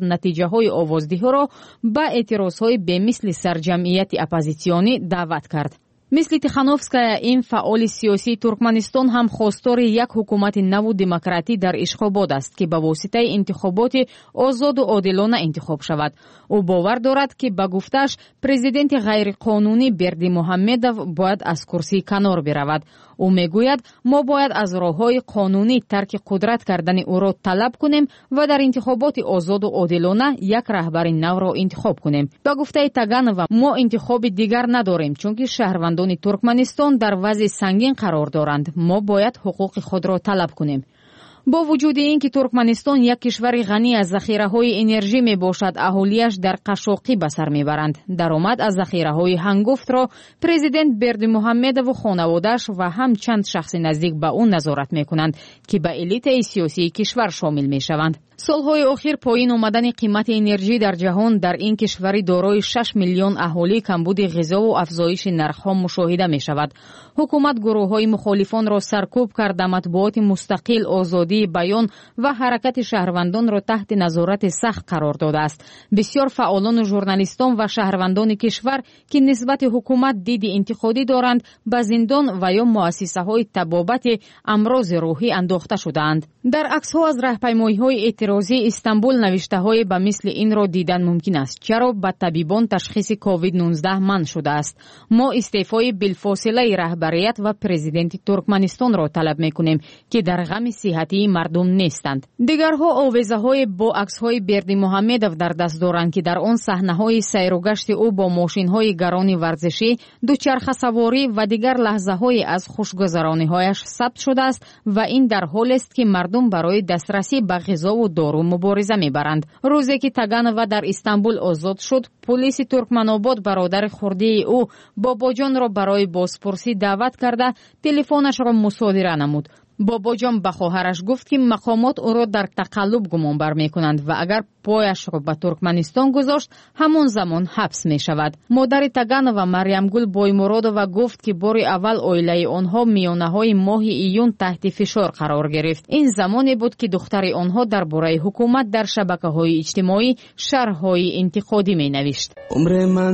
از نتیجه‌های آوازدهی‌ها به اعتراض‌های بمثل سرجمعیت اپوزیسیونی دعوت کرد. مثل تیخانوفسکایا این فعال سیاسی ترکمنستان هم خواستار یک حکومت نو دموکراتی در اشخابات است که به واسطه انتخابات آزاد و عادلانه انتخاب شود. او باور دارد که به گفتش پرزیدنت غیرقانونی بردی محمدوف باید از کرسی کنار برود. او میگوید ما باید از راه‌های قانونی ترک قدرت کردن او را طلب کنیم و در انتخابات آزاد و عادلانه یک رهبر نو را انتخاب کنیم. به گفته تاگانова ما انتخاب دیگر نداریم چون که شهروندان ترکمنستان در وضع سنگین قرار دارند. ما باید حقوق خود را طلب کنیم. با وجود این که ترکمنستان یک کشور غنی از ذخیره‌های انرژی میباشد، اهالیش در قشاقی به سر میبرند. درآمد از ذخیره‌های هنگفت را پرزیدنت بردی محمدوف و خانواده‌اش و هم چند شخص نزدیک به او نظارت میکنند که به الیت سیاسی کشور شامل میشوند. سالهای اخیر پایین آمدن قیمت انرژی در جهان در این کشوری دارای 6 میلیون اهالی کمبود غذا و افزایش نرخ‌ها مشاهده می‌شود. حکومت گروه‌های مخالفان را سرکوب کرده، مطبوعات مستقل، آزادی بیان و حرکت شهروندان را تحت نظارت سخت قرار داده است. بسیار فعالان و ژورنالیستان و شهروندان کشور که نسبت حکومت دید انتقادی دارند، به زندان و یا مؤسسه‌های طبابت امراض روحی انداخته شدند. در عکس‌ها از راهپیمایی‌های اعتراضی استانبول نوشته‌های به مثل این را دیدن ممکن است. چرا به طبیبان تشخیص کووید 19 منع شده است؟ ما استعفای بلافاصله رهبریت و پرزیدنت ترکمنستان را طلب می‌کنیم که در غم صحتی مردم نیستند. دیگرها آویزه‌های با عکس‌های بردی محمدوف در دست دارند که در آن صحنه‌های سیر و گشت او با ماشین‌های گران ورزشی، دوچرخه سواری و دیگر لحظه‌های از خوشگذرانی‌هایش ثبت شده است و این در حالی است که مردم برای دسترسی به غذا و دارو مبارزه می‌برند. روزی که تاگانова در استانبول آزاد شد، پلیس ترکمن‌آباد برادر خرده او باباجان را برای بازپرسی دعوت کرده تلفنش را مصادره نمود. باباجان به خواهرش گفت که مقامات او را در تقلب گمان بر می‌کنند و اگر پایش را به ترکمنستان گذاشت همون زمان حبس می‌شود. مادر تاگانова مریم گل بایمرادова گفت که بار اول عائله آنها میانه‌های ماه ایون تحت فشار قرار گرفت. این زمانی بود که دختر آنها درباره حکومت در شبکه‌های اجتماعی شرح‌های انتقادی می‌نوشت. عمر من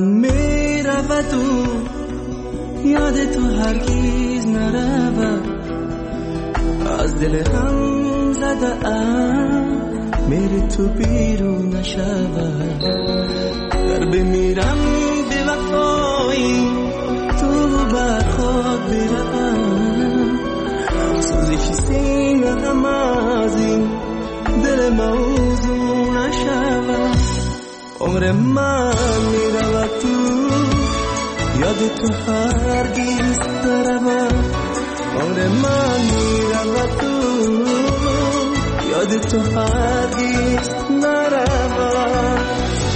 می‌رود و یاد تو هرگز نرود، از دل هم زده میری تو بیرون نشود. در بمیرم به وفایی تو بر خود بروم، سوزش سینه هم از این دل موضوع نشود. عمر من میرود تو یاد تو هرگز نرود، عمر من میرود تو یاد تو هرگز نرود.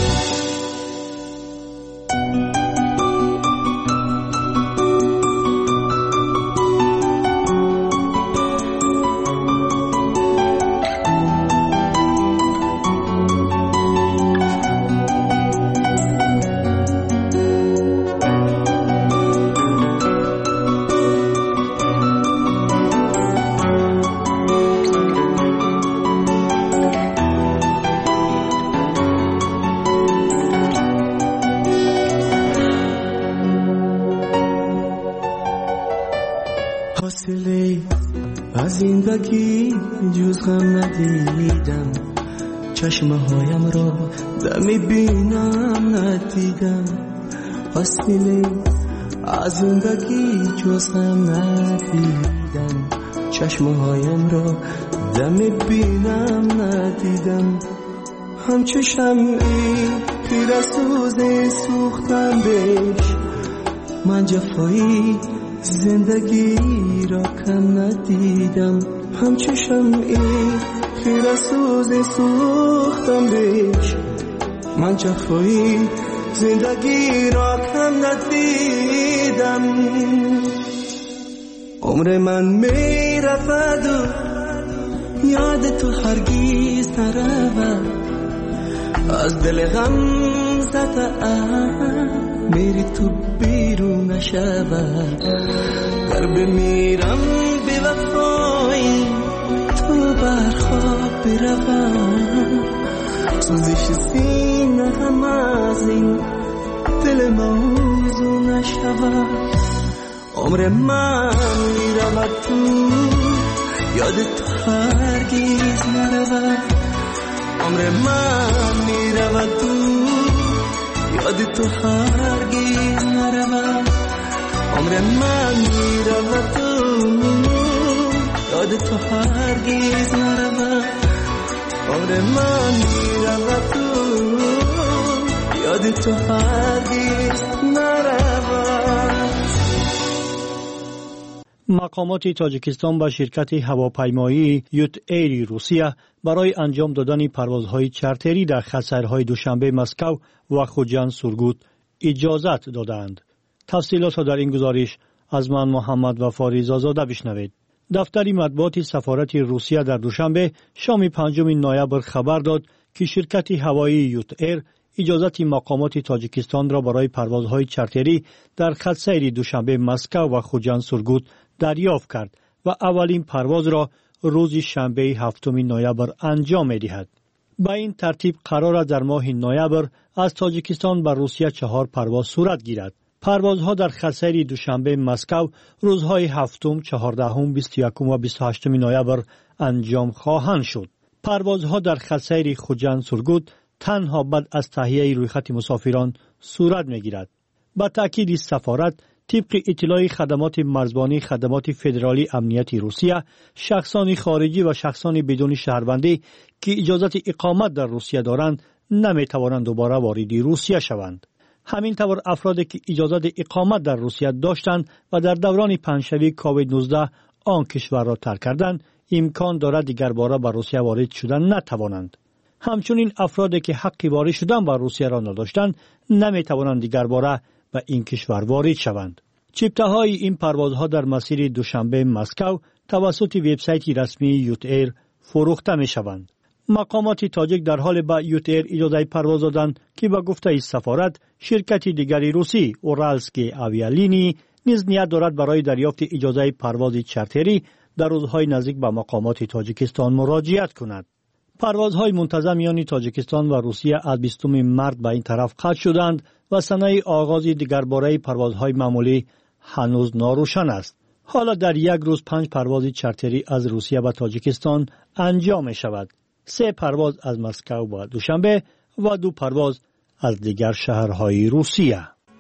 از زندگی جز غم ندیدم، چشمهایم را دمی بینم ندیدم. حاصله از زندگی جز غم ندیدم، چشمهایم را دمی بینم ندیدم. همچو شمعی پیر سوز سوختم بهش، من جفایی زندگی را کم ندیدم. همچو شمعی پیر سوز سوختم بهش، من جفایی زندگی را کم ندیدم. عمر من می رود و یاد تو هرگز نرود، از دل غم زده میری تو بیرون نشود. در بمیرم به وفایی تو بر خواب بروم، سوزش سینه هم از این دل موضوع نشود. عمر من میرود تو یاد تو هرگیز نرود. عمر من میرود تو یاد تو هرگیز نرود. عمر من میرود تو یاد تو هرگیز نرود. عمر من میرود تو یاد تو هرگیز نرود. مقامات تاجیکستان با شرکت هواپیمایی یوت ایر روسیه برای انجام دادن پروازهای چارتری در خط دوشنبه مسکو و خوجند سورگوت اجازت دادند. تفصیلات را در این گزارش از من محمد وفاری زاده بشنوید. دفتر مطبوعات سفارت روسیه در دوشنبه شام 5 نوامبر خبر داد که شرکت هوایی یوت ایر اجازت مقامات تاجیکستان را برای پروازهای چارتری در خط سیر دوشنبه مسکو و خوجند سورگوت دریافت کرد و اولین پرواز را روز شنبه 7 نوامبر انجام می‌دهد. با این ترتیب قرار است در ماه نوامبر از تاجیکستان به روسیه 4 پرواز صورت گیرد. پروازها در خط سیر دوشنبه مسکو روزهای 7، 14، 21 و 28 نوامبر انجام خواهند شد. پروازها در خط سیر خوجند سورگوت تنها بعد از تهیه رویخط مسافران صورت می‌گیرد. با تأکید سفارت طبق اطلاع خدمات مرزبانی خدمات فدرالی امنیتی روسیه، شخصان خارجی و شخصان بدون شهروندی که اجازت اقامت در روسیه دارند نمی‌توانند دوباره وارد روسیه شوند. همین طور افرادی که اجازت اقامت در روسیه داشتند و در دوران پنجشنبه کووید 19 آن کشور را ترک کردند امکان دارد دیگر باره به روسیه وارد شدن نتوانند. همچنین افرادی که حق وارد شدن به روسیه را نداشتند نمی‌توانند دیگر باره به این کشور وارد شوند. چپته‌های این پروازها در مسیر دوشنبه مسکو توسط وبسایت رسمی یوت ایر فروخته می‌شوند. مقامات تاجیک در حال به یوت ایر اجازه پرواز دادند که به گفته سفارت شرکت دیگری روسی اورالسکی آویالینی نیز نیت دارد برای دریافت اجازه پرواز چارتری در روزهای نزدیک به مقامات تاجیکستان مراجعت کند. پروازهای منتظم میان تاجیکستان و روسیه از 20 مارس به این طرف قطع شدند و سنه آغاز دیگرباره پروازهای معمولی هنوز ناروشن است. حالا در یک روز 5 پرواز چارتری از روسیه به تاجیکستان انجام می شود. 3 پرواز از مسکو به دوشنبه و 2 پرواز از دیگر شهرهای روسیه.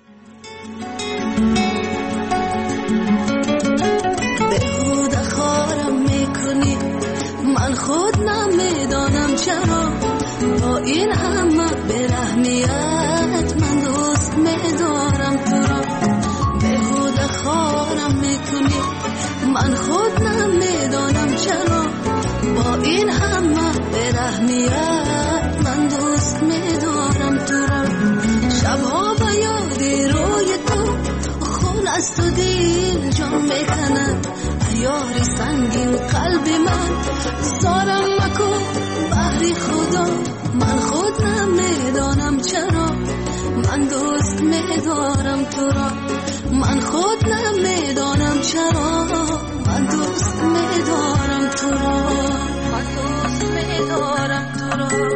بهوده خارم میکنی، من خود نمیدانم چرا با این همه برحمیت من دوست میدارم تو را. بهوده خارم میکنی، من خود نمیدانم چرا با این همه برحمیت من دوست میدارم تو را. شبها به یادی روی تو خون از تو دل جان میکند. یاری سنگین قلب من سارم مکن بحری خدا. من خود نمیدانم چرا من دوست میدارم تو را. من خود نمیدانم چرا من دوست میدارم تو را. من دوست میدارم تو را.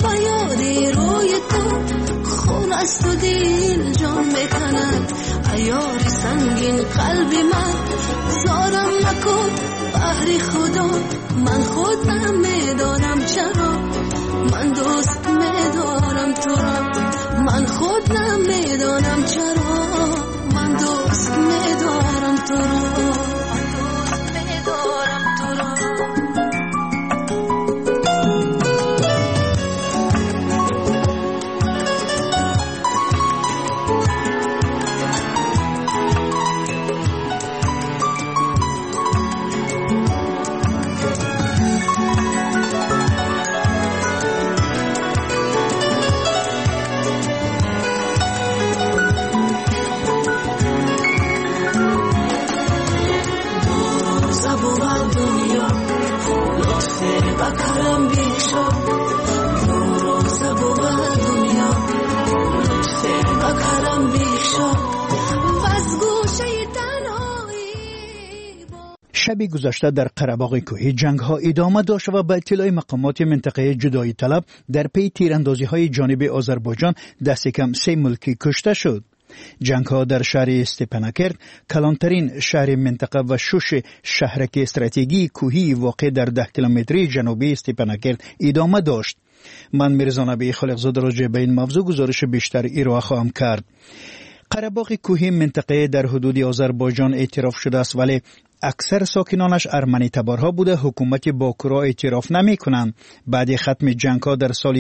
و یادی روی تو خون است و دل جان میکند عیار سنگین قلبی من زارم نکن بحر خدا من خود نمیدانم چرا من دوست میدارم تو را من خود نمیدانم چرا من دوست میدارم تو را شب گذشته در قره‌باغ کوهی جنگ‌ها ادامه داشت و به اطلاع مقامات منطقه جدایی طلب در پی تیراندازی‌های جانب آذربایجان دست کم 3 ملکی کشته شد. جنگ‌ها در شهر استپاناکرت کلانترین شهر منطقه و شوش شهرک استراتژی کوهی واقع در 10 کیلومتری جنوبی استپاناکرت ادامه داشت. من میرزا نبی خالقزاده راجع به این موضوع گزارش بیشتر ارائه خواهم کرد. قره‌باغ کوهی منطقه در حدود آذربایجان اعتراف شده است ولی اکثر ساکنانش ارمنی تبارها بوده حکومت باکو را اعتراف نمی کنند. بعد ختم جنگ‌ها در سال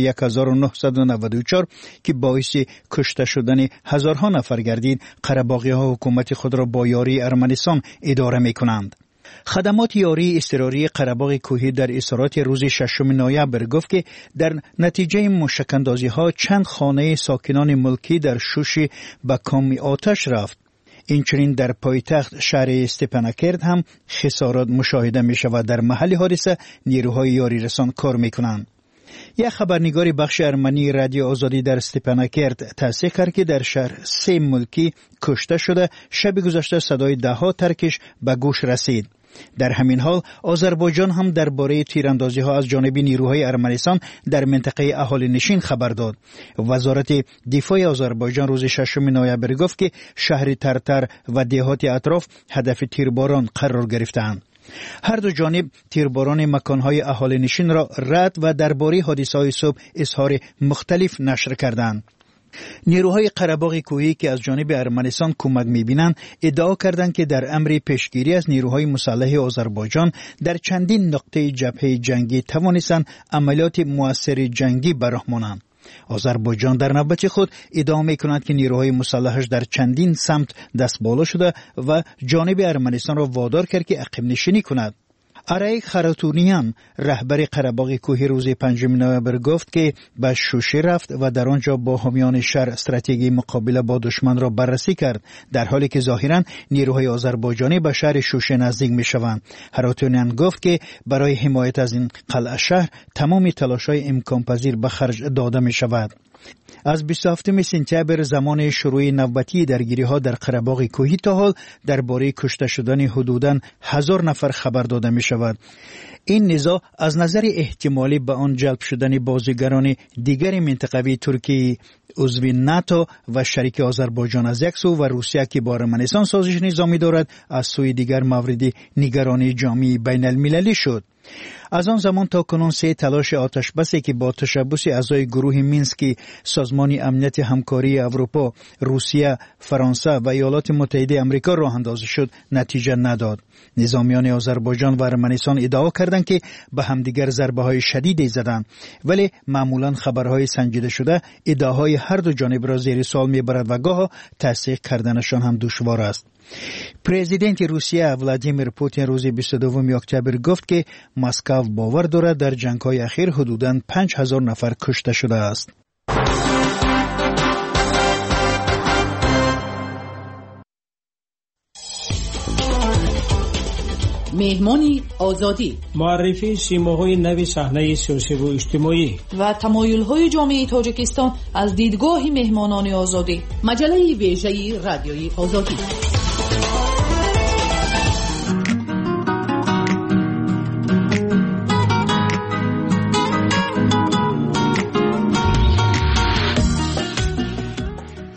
1994 که باعث کشته شدن هزارها نفر گردید قره‌باغی‌ها حکومت خود را با یاری ارمنستان اداره می کنند. خدمات یاری اضطراری قره‌باغ کوهی در اظهارات روز 6 نوامبر گفت که در نتیجه موشک‌اندازی‌ها چند خانه ساکنان ملکی در شوش به کام آتش رفت. اینچنین در پایتخت شهر استپاناکرت هم خسارات مشاهده می شود. در محل حادثه نیروهای یاری رسان کار می کنند. یک خبرنگار بخش ارمنی رادیو آزادی در استپاناکرت تصدیق کرد که در شهر 3 ملکی کشته شده. شب گذشته صدای ده‌ها ترکش به گوش رسید. در همین حال آذربایجان هم درباره تیراندازی‌ها از جانب نیروهای ارمنستان در منطقه اهالی نشین خبر داد. وزارت دفاع آذربایجان روز 6 نوامبر گفت که شهر ترتر و دهات اطراف هدف تیرباران قرار گرفتند. هر دو جانب تیرباران مکانهای اهالی نشین را رد و درباره حادثه‌های صبح اظهار مختلف نشر کردند. نیروهای قره‌باغ کوهی که از جانب ارمنستان کمک می‌بینند ادعا کردند که در امر پیشگیری از نیروهای مسلح آذربایجان در چندین نقطه جبهه جنگی توانستند عملیات مؤثر جنگی به راه مانند. آذربایجان در نوبت خود ادعا می‌کند که نیروهای مسلحش در چندین سمت دست بالا شده و جانب ارمنستان را وادار کرد که عقب نشینی کند. ارایک خراتونیان رهبر قره‌باغ کوهی روز 5 نوامبر گفت که به شوشه رفت و در آنجا با حامیان شهر استراتژی مقابله با دشمن را بررسی کرد، در حالی که ظاهراً نیروهای آذربایجانی به شهر شوشه نزدیک می‌شوند. خراتونیان گفت که برای حمایت از این قلعه شهر تمام تلاش‌های امکان پذیر به خرج داده می‌شود. از 27 سپتامبر زمان شروع نوبتی درگیری‌ها در قره‌باغ کوهی تا حال درباره کشته شدن حدوداً 1000 نفر خبر داده می‌شود. این نزاع از نظر احتمالی به آن جلب شدن بازیگران دیگر منطقوی ترکیه عضو ناتو و شریک آذربایجان از یک سو و روسیه که با ارمنستان سازش نظامی دارد از سوی دیگر مورد نگرانی جامعه بین المللی شد. از آن زمان تا کنون 3 تلاش آتش بسی که با تشبث اعضای گروه مینسک سازمان امنیت همکاری اروپا، روسیه، فرانسه و ایالات متحده آمریکا راه اندازی شد نتیجه نداد. نظامیان آذربایجان و ارمنستان ادعا کردند که به همدیگر ضربه‌های شدیدی زدند، ولی معمولاً خبرهای سنجیده شده ادعاهای هر دو جانب را زیر سوال میبرد و گاه تصدیق کردنشان هم دشوار است. پرزیدنت روسیه ولادیمیر پوتین روز 22 اکتبر گفت که مسکو باور دارد در جنگ‌های اخیر حدوداً 5000 نفر کشته شده است. مهمانی آزادی، معرفی سیماهای نوی صحنه سیاسی و اجتماعی و تمایل‌های جامعه تاجیکستان از دیدگاه مهمانان آزادی. مجله ویژه رادیوی آزادی.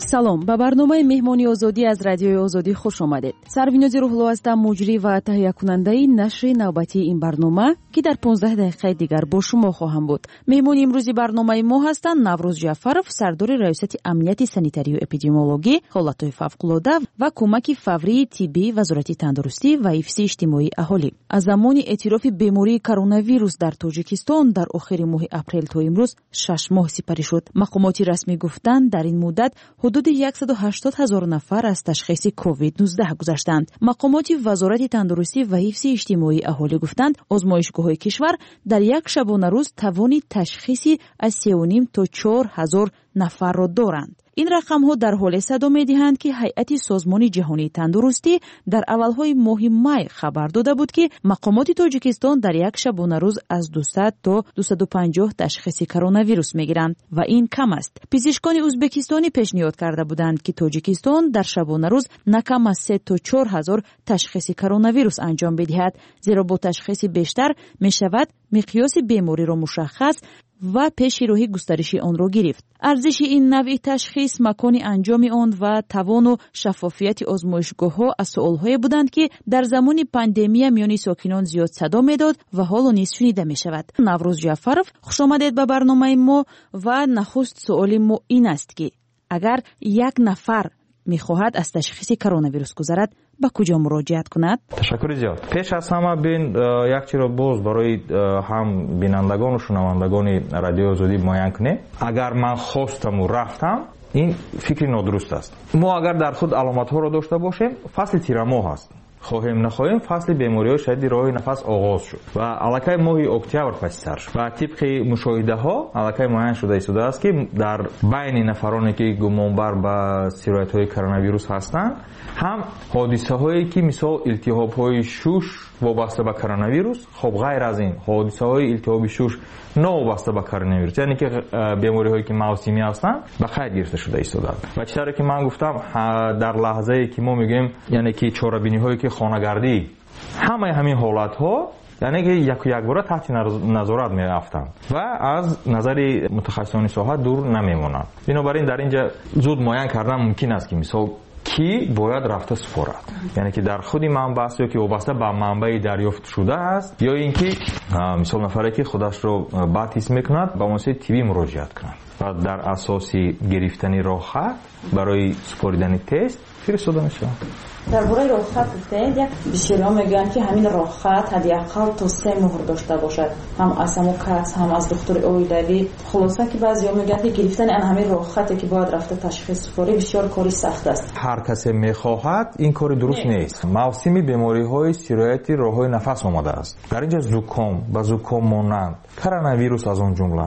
салом, ба барномаи меҳмони озодӣ аз радиои озодӣ хуш омадед. Сарвинози рӯҳло ҳастам, муҷрӣ ва таҳиякунандаи нашри навбатии ин барнома ки дар 15 дақиқаи дигар бо шумо хоҳам буд. меҳмони имрӯзи барномаи мо ҳастанд Наврӯз Ҷаъфаров, сардори раёсати амнияти санитарию эпидемиологӣ, ҳолатҳои фавқулода ва кӯмаки фаврии тиббии Вазорати тандурустӣ ва ҳифзи иҷтимоии аҳолӣ. аз замони эътирофи бемории коронавирус дар Тоҷикистон дар охири моҳи апрел то имрӯз 6 моҳ сипарӣ шуд. мақомоти расмӣ гуфтанд, дар ин муддат ҳудуди 180 000 нафар аз ташхиси COVID-19 гузаштанд. мақомоти Вазорати тандурустӣ ва ҳифзи иҷтимоии аҳолӣ гуфтанд, озмоишгоҳҳои кишвар дар як шабона рӯз тавони ташхиси аз 3.5 то 4 000 нафарро доранд. ин рақамҳо дар ҳоле садо медиҳанд, ки ҳайати Созмони ҷаҳонии тандурустӣ дар аввалҳои моҳи май хабар дода буд, ки мақомоти Тоҷикистон дар як шабона рӯз аз 200 то 250 ташхиси коронавирус мегиранд ва ин кам аст. пизишкони ӯзбекистонӣ пешниҳод карда буданд, ки Тоҷикистон дар шабона рӯз на кам аз 3 то 4 000 ташхиси коронавирус анҷом бидиҳад, зеро бо ташхиси бештар мешавад миқёси бемориро мушаххас ва пеши роҳи густариши онро гирифт. арзиши ин навъи ташхис, макони анҷоми он ва тавону шаффофияти озмоишгоҳҳо аз суолҳое буданд, ки дар замони пандемия миёни сокинон зиёд садо медод ва ҳоло низ шунида мешавад. Наврӯз Ҷаъфаров, хушомадед ба барномаи мо. ва нахуст суоли мо ин аст, ки агар як нафар мехоҳад аз ташхиси коронавирус гузарад, ба куҷо муроҷиат кунад? ташаккури зиёд. пеш аз ҳама бин як чиро боз барои ҳам бинандагону шунавандагони радиои озодӣ муайян кунем. агар ман хостаму рафтам, ин фикри нодуруст аст. мо агар дар худ аломатҳоро дошта бошем, фасли тирамоҳ аст. хоҳем нахоҳем, фасли бемориҳои шадиди роҳи нафас оғоз шуд ва аллакай моҳи октябр паси сар шуд. ва тибқи мушоҳидаҳо аллакай муайян шуда истодааст, ки дар байни нафароне ки гумонбар ба сироятҳои коронавирус ҳастанд, ҳам ҳодисаҳое ки мисол илтиҳобҳои шуш вобаста ба коронавирус, хоб ғайр аз ин ҳодисаҳои илтиҳоби шуш новобаста ба коронавирус, яъне ки бемориҳое ки мавсимӣ ҳастанд, ба қайд гирифта шуда истодаанд. ва чӣ таре ки ман гуфтам, дар лаҳзае ки мо мегӯем, яъне ки чорабиниҳое ки хонагардӣ, ҳамаи ҳамин ҳолатҳо яъне ки якбора таҳти назорат меафтанд ва аз назари мутахассисони соҳа дур намемонанд. бинобар ин дар инҷа зуд муайян кардан мумкин аст, ки мисол ки бояд рафта суфорад, яъне ки дар худи манбаъ ё ки вобаста ба манбаи дарёфт шудааст, ё ин ки мисол нафаре ки худашро бад ҳис мекунад, ба муассисаи тиббӣ муроҷиат кунад ва дар асоси гирифтани роҳхат барои супоридани тест фиристода мешавад. дар бораи роҳхат гуфтед, як бисёриҳо мегӯянд, ки ҳамин роҳхат ҳадиақал то 3 моҳр дошта бошад, ҳам аз ҳамон кас, ҳам аз духтури оилавӣ. хулоса ки баъзеҳо мегӯянд, ки гирифтани ҳамин роҳхате ки бояд рафта ташхис супорӣ бисёр кори сахт аст. ҳар касе мехоҳад, ин кори дуруст нест. мавсими бемориҳои сирояти роҳҳои нафас омадааст. дар инҷа зуком ба зуком монанд, коронавирус аз он ҷумла.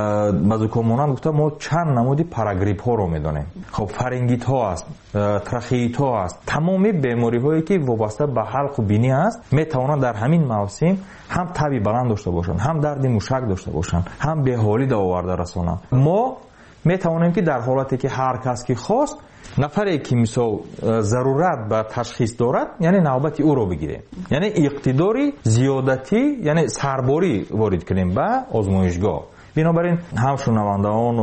ба зуком монанд гуфта мо чанд намуди парагриппҳоро медонем. хоб фарингитҳо аст, трахеитҳо аст. тамоми бемориҳое ки вобаста ба ҳалқу бинӣ аст, метавонанд дар ҳамин мавсим ҳам таби баланд дошта бошанд, ҳам дарди мушак дошта бошанд, ҳам беҳолӣ да оварда расонанд. мо метавонем ки дар ҳолате ки ҳар кас ки хост, нафаре ки мисол зарурат ба ташхис дорад, яъне навбати ӯро бигирем, яъне иқтидори зиёдатӣ, яъне сарборӣ ворид кунем ба озмоишгоҳ. бинобар ин ҳам шунавандагон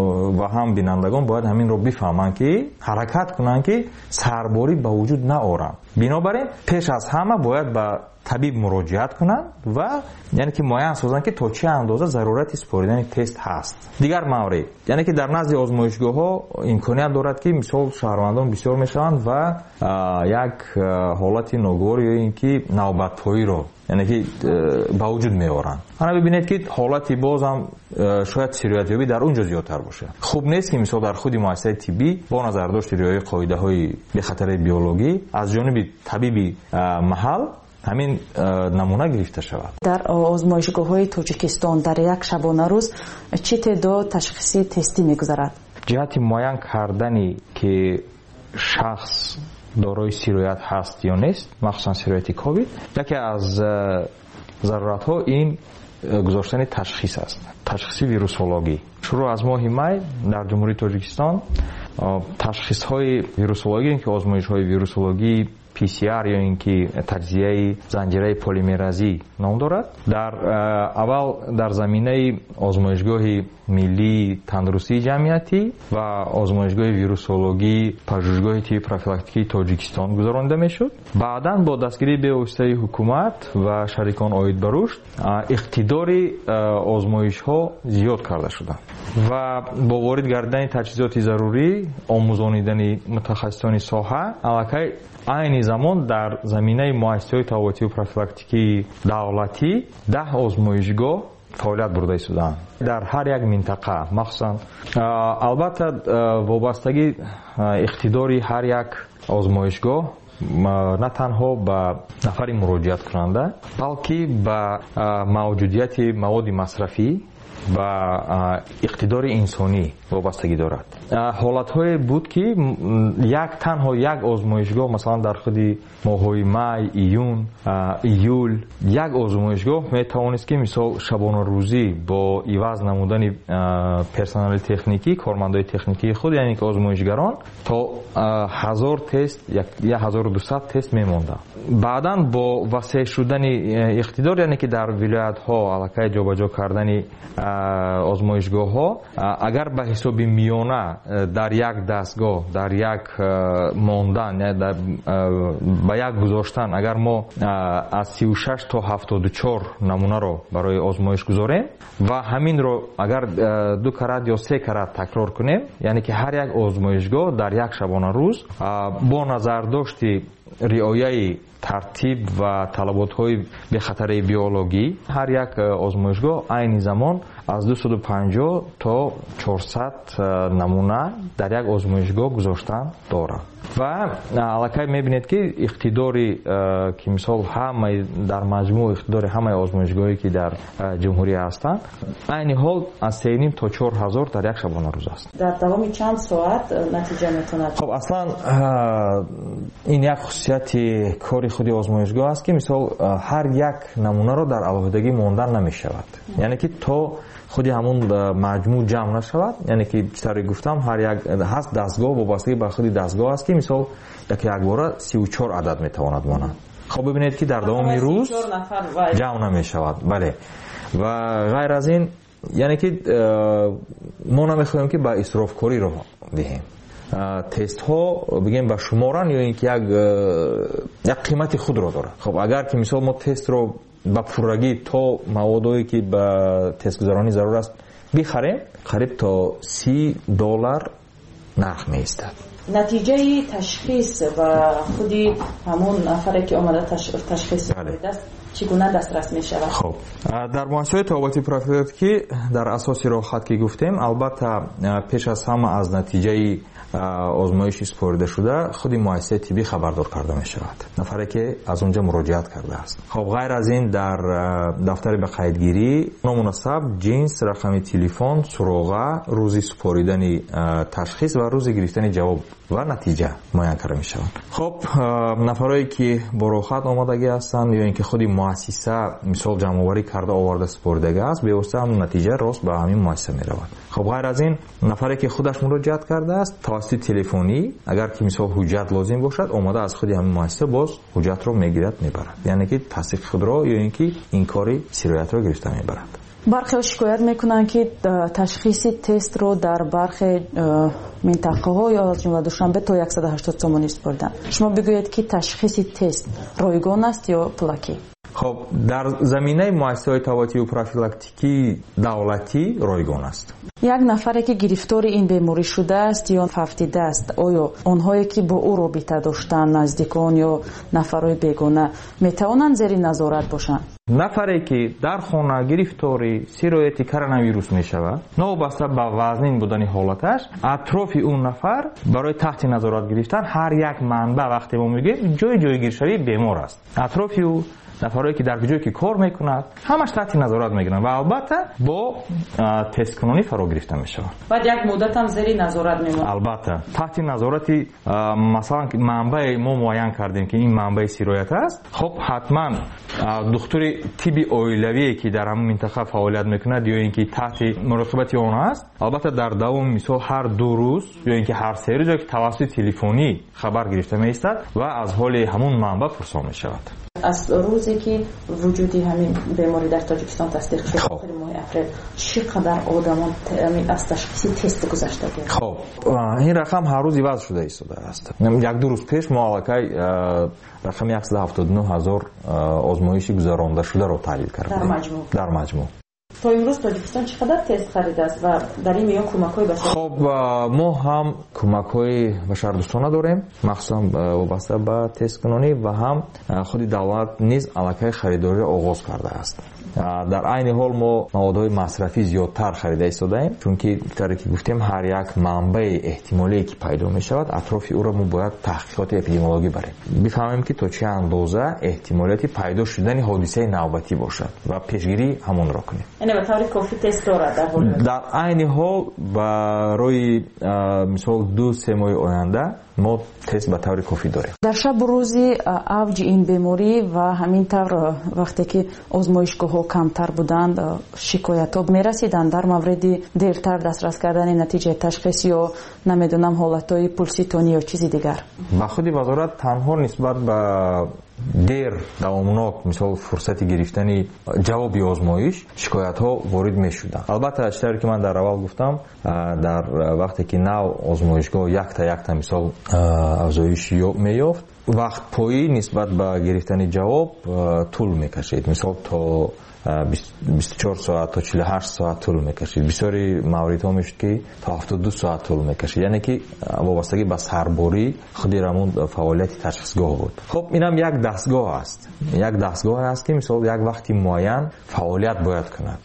ва ҳам бинандагон бояд ҳаминро бифаҳманд, ки ҳаракат кунанд, ки сарборӣ ба вуҷуд наоранд. бинобар ин пеш аз ҳама бояд ба табиб муроҷиат кунанд ва яъне ки муайян созанд, ки то чӣ андоза зарурати супоридани тест ҳаст. дигар маврид, яъне ки дар назди озмоишгоҳҳо имконият дорад, ки мисол шаҳрвандон бисёр мешаванд ва як ҳолати ногувор ё ин ки навбатпоиро яъне ки ба вуҷуд меоранд. ана бибинед, ки ҳолати бозам шояд сироятёбӣ дар унҷо зиёдтар бошад. хуб нест, ки мисол дар худи муассисаи тиббӣ бо назардошти риояи қоидаҳои бехатари биологӣ аз ҷониби табиби маҳал ҳамин намуна гирифта шавад. дар озмоишгоҳҳои Тоҷикистон дар як шабона рӯз чӣ теъдод ташхиси тестӣ мегузарад? ҷиҳати муайян кардани ки шахс дорои сироят ҳаст ё нест, махсусан сирояти ковид, яке аз заруратҳо ин гузоштани ташхис аст. ташхиси вирусологӣ. шуруъ аз моҳи май дар ҷумҳурии Тоҷикистон ташхисҳои вирусологӣ, ки озмоишҳои вирусологӣ PCR یا اینکه تجزیه زنجیره پلیمرازی نام دارد. در اول در زمینه آزمایشگاه ملی تندرستی جمعیتی و آزمایشگاه ویروسولوژی پژوهشگاه تیپ پروفیلاکتیکی تاجیکستان گذرانده میشد. بعداً با دستگیری به واسطه حکومت و شریکان عاید به رشد اقتدار آزمایش ها زیاد کرده شده و با وارد گردیدن تجهیزات ضروری آموزانیدن متخصصان ساحه الکی عین زمان در زمینه مؤسسه‌های تبابتی و پروفیلاکتیکی دولتی 10 آزمایشگاه فعالیت برده ایستادند در هر یک منطقه. مخصوصا البته وابستگی اقتداری هر یک آزمایشگاه نه تنها به نفر مراجعت کننده بلکه به موجودیت مواد مصرفی و اقتدار انسانی وابستگی دارد. حالت‌های بود که تنها یک آزمایشگاه مثلا در خود ماه‌های می، ایون، ایول یک آزمایشگاه میتوانست که مثلا شبانه روزی با عوض نمودن پرسنل تکنیکی کارمندای تکنیکی خود یعنی که آزمایشگران تا 1000 تست یا 1200 تست میمونده. بعداً با وسیع شدن اقتدار یعنی که در ولایت‌ها علاقه جابجا کردن آزمایشگاه‌ها اگر به حساب میانه در یک دستگاه در یک ماندن یا به یک گذاشتن اگر ما از 36 تا 74 نمونه رو برای آزمایش گذاریم و همین رو اگر 2 کرات یا 3 کرات تکرار کنیم یعنی که هر یک آزمایشگاه در یک شبانه روز با نظر داشتی رعایت ترتیب و طلبات‌های به خطر بیولوژی هر یک آزمایشگاه عین زمان از 250 تا 400 نمونه در یک آزمایشگاه گذاشتن دارد و علاقه می‌بینید که اقتداری که مثال همه در مجموع اقتدار همه آزمایشگاهی که در جمهوری هستند عین حال از 3.5 تا 4000 در یک شبانه روز است. در دوام چند ساعت نتیجه میتونه؟ خب اصلا این یک خصوصیت کاری خودی آزمایشگاه است که مثال هر یک نمونه رو در علاوه‌دگی ماندن نمی‌شود. یعنی که تا خودی همون مجموع جمع نشود یعنی که چطوری گفتم هر یک هست دستگاه وابستگی به خودی دستگاه است که مثال یک باره 34 عدد میتواند ماند. خب ببینید که در دوام روز جمع نمی‌شود. بله و غیر از این یعنی که ما نمی‌خواهیم که با اسراف کاری رو دهیم. تست ها بگیم به شمارن یا اینکه یک قیمت خود رو داره. خب اگر که مثال ما تست رو با پورگی تا موادی که به تست گذرانی ضرور است بخریم قریب تا $30 نرخ می‌ایستد. نتیجه تشخیص و خودی همون نفری که اومده تشخیص داده است چگونه دسترس می شود؟ خب در مؤسسه تبابتی پروفیلاکتیکی در اساس راحت که گفتیم البته پیش از همه از نتیجه آزمایش سپرده شده خود مؤسسه طبی خبردار کرده می شود نفری که از اونجا مراجعت کرده است. خب غیر از این در دفتر به قیدگیری نامناسب جنس رقم تلفن سراغه روزی سپاریدن تشخیص و روزی گرفتن جواب و نتیجه معین کرده می شود. خب نفرایی که با راحت آمادگی هستند یا اینکه خودی مؤسسه مثال جمع آوری کرده آورده سپردگی است به واسطه هم نتیجه راست به همین مؤسسه می رود. خب غیر از این نفری که خودش مراجعت کرده است توسط تلفنی اگر که مثال حجت لازم باشد آماده از خودی همین مؤسسه باز حجت رو میگیرد میبرد یعنی که تصدیق خود را یا اینکه این کاری سرایت رو گرفته میبرد. برخی شکایت میکنن که تشخیص تست رو در برخی منطقه ها یا از جمله دوشنبه تا 180 تومانی سپردن. شما بگویید که تشخیص تست رایگان است یا پلاکی؟ خب در زمینه مؤسسه‌های تبابتی و پروفیلاکتیکی دولتی رایگان است. یک نفری که گرفتار این بیماری شده است یا فهمیده است آیا آنهایی که با او رابطه داشتن نزدیکان یا نفرای بیگانه میتوانند زیر نظارت باشند؟ نفری که در خانه گرفتاری سرایت کرونا ویروس می شود نوبسته به وزنین بودن حالتش اطراف اون نفر برای تحت نظارت گرفتن هر یک منبع وقتی ما میگیم جای گیرشوی بیمار است اطراف او нафарое ки дар ҷое ки кор мекунад ҳамаш таҳти назорат мегиранд ва албатта бо тесткунонӣ фаро гирифта мешавад. баъд як муддат ҳам зери назорат мемонад. албатта таҳти назорати масалан манбаи мо муайян кардем ки ин манбаи сироят аст. хоб ҳатман духтури тибби оилавие ки дар ҳамон минтақа фаъолият мекунад ё ин ки таҳти муроқибати он аст, албатта дар давоми мисол ҳар 2 рӯз ё ин ки ҳар 3 рӯз ки тавассути телефонӣ хабар гирифта меистад ва аз ҳоли ҳамон манба пурсон мешавад. аз рӯзе ки вуҷуди ҳамин беморӣ дар Тоҷикистон тасдиқ шуд охири моҳи апрел чӣ қадар одамон аз ташхиси тест гузаштагӣ? хоб ин рақам ҳар рӯз иваз шуда истодааст. 1-2 рӯз пеш мо аллакай рақами 179,000 озмоиши гузарондашударо таҳлил кардем дар маҷмӯъ. то имрӯз Тоҷикистон чӣ қадар тест харидааст ва дар ин миён кӯмакҳои башар? хоб мо ҳам кӯмакҳои башардӯстона дорем, махсусан вобаста ба тесткунонӣ ва ҳам худи давлат низ аллакай харидориро оғоз кардааст. дар айни ҳол мо маводҳои масрафӣ зиёдтар харида истодаем, чунки тавре ки гуфтем ҳар як манбаи эҳтимолие ки пайдо мешавад атрофи ӯро мо бояд таҳқиқоти эпидемиологӣ барем, бифаҳмем ки то чӣ андоза эҳтимолияти пайдо шудани ҳодисаи навбатӣ бошад ва пешгирии ҳамонро кунем. яъне ба таври кофӣ тест дорад дар айни ҳол барои мисол 2-3 моҳи оянда мо тест ба таври кофӣ дорем. дар шабу рӯзи авҷи ин беморӣ ва ҳамин тавр вақте ки озмоишгоҳҳо камтар буданд шикоятҳо мерасиданд дар мавриди дертар дастрас кардани натиҷаи ташхис ё намедонам ҳолатҳои пулситонӣ ё чизи дигар? ба худи вазорат танҳо нисбат ба дер давомнок мисол фурсати гирифтани ҷавоби озмоиш шикоятҳо ворид мешуданд. албатта чизе ки ман дар аввал гуфтам, дар вақте ки нав озмоишгоҳ якта мисол афзоиш меёфт, вақтпоӣ нисбат ба гирифтани ҷавоб тӯл мекашид, мисол то 24 соат то 48 соат тӯл мекашид. бисёри мавридҳо мешуд ки то 72 соат тӯл мекашид, яъне ки вобастагӣ ба сарборӣ худи рамон фаъолияти ташхисгоҳ буд. хоб инам як дастгоҳ аст, ки мисол як вақти муайян фаъолият бояд кунад.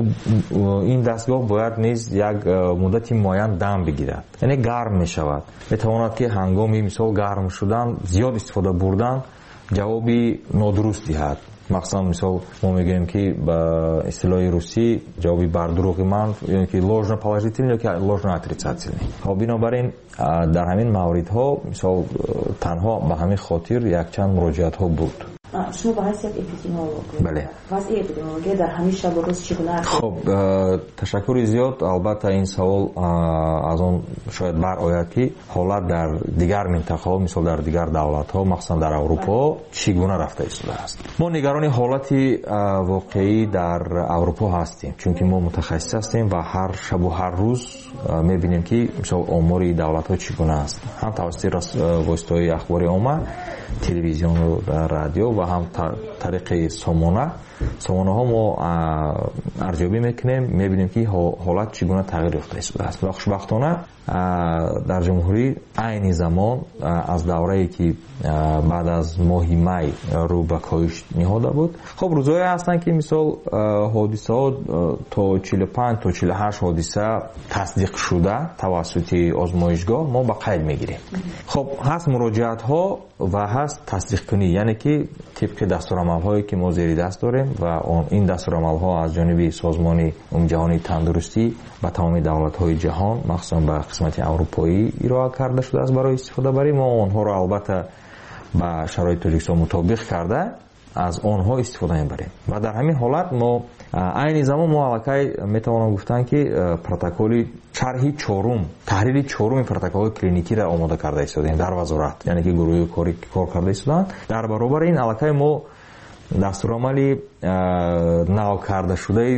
ин дастгоҳ бояд низ як муддати муайян дам бигирад, яъне гарм мешавад. метавонад ки ҳангоми мисол гарм шудан зиёд истифода бурдан ҷавоби нодуруст диҳад. махсусан мисол мо мегӯем ки ба истилоҳи русӣ ҷавоби бар дурӯғи ман ё ки ложно положительный ё ки ложно отрицательный. бинобар ин дар ҳамин мавридҳо мисол танҳо ба ҳамин хотир якчанд муроҷиатҳо буд. шумо ба ҳайси як эпидемиолог, бале, вазъи эпидемиология дар ҳамин шабу рӯз чӣ гуна? хоб ташаккури зиёд. албатта ин савол аз он шояд барояд ки ҳолат дар дигар минтақаҳо, мисол дар дигар давлатҳо, махсусан дар аврупо чӣ гуна рафта истодааст. мо нигарони ҳолати воқеӣ дар аврупо ҳастем, чунки мо мутахассис ҳастем ва ҳар шабу ҳар рӯз мебинем ки мисол омори давлатҳо чӣ гуна аст, ҳам тавассути воситаҳои ахбори omma, телевизиону радио ва ҳам тариқи сомонаҳо мо арзёбӣ мекунем, мебинем ки ҳолат чӣ гуна тағйир ёфта истодааст. ва хушбахтона дар ҷумҳурӣ айни замон аз даврае ки баъд аз моҳи май рӯ ба коҳиш ниҳода буд. хоб рӯзҳое ҳастанд ки мисол ҳодисаҳо то 45 то 48 ҳодиса тасдиқ шуда тавассути озмоишгоҳ мо ба қайд мегирем. хоб ҳаст муроҷиатҳо ва ҳаст тасдиқкунӣ, яъне ки тибқи дастурамалҳое ки мо зери даст дорем ва ин дастурамалҳо аз ҷониби созмони умумиҷаҳонии тандурустӣ ба тамоми давлатҳои ҷаҳон, махсусан ба қисмати аврупоӣ ироа карда шудааст барои истифодабарӣ. мо онҳоро албатта ба шароити Тоҷикистон мутобиқ карда аз онҳо истифода мебарем. ва дар ҳамин ҳолат мо айни замон мо аллакай метавонам гуфтан ки протоколи шарҳи чорум, таҳрири чорум протоколи клиникиро омода карда истодем дар вазорат, яъне ки гурӯҳи кор карда истоданд. дар баробари ин аллакай мо дастурамали нав карда шудаи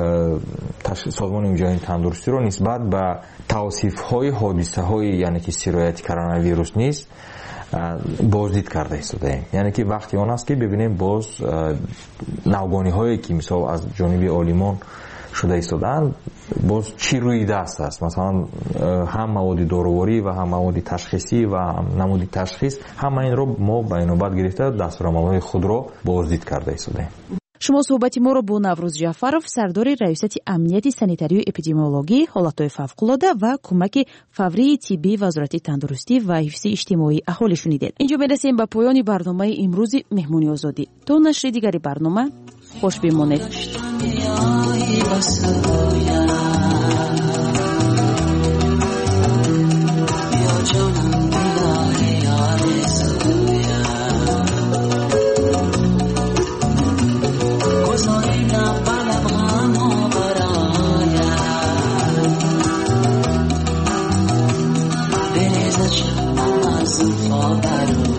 созмони умумиҷаҳонии тандурустиро нисбат ба тавсифҳои ҳодисаҳои, яъне ки сирояти коронавирус низ боздид карда истодаем. яъне ки вақти он аст ки бибинем боз навгониҳое ки мисол аз ҷониби олимон шуда истодаанд боз чӣ рӯи даст аст. масалан ҳам маводи доруворӣ ва ҳам маводи ташхисӣ ва ҳам намуди ташхис, ҳама инро мо ба инобат гирифта дастурамалҳои худро боздид карда истодаем. шумо суҳбати моро бо Наврӯз Ҷаъфаров, сардори раёсати амнияти санитарию эпидемиологӣ, ҳолатҳои фавқулода ва кӯмаки фаврии тиббии Вазорати тандурустӣ ва ҳифзи иҷтимоӣ аҳолӣ шунидед. инҷо мерасем ба поёни барномаи имрӯзи Меҳмони озодӣ. То нашри дигари барнома خوش بمانید. برزد شما از فابرو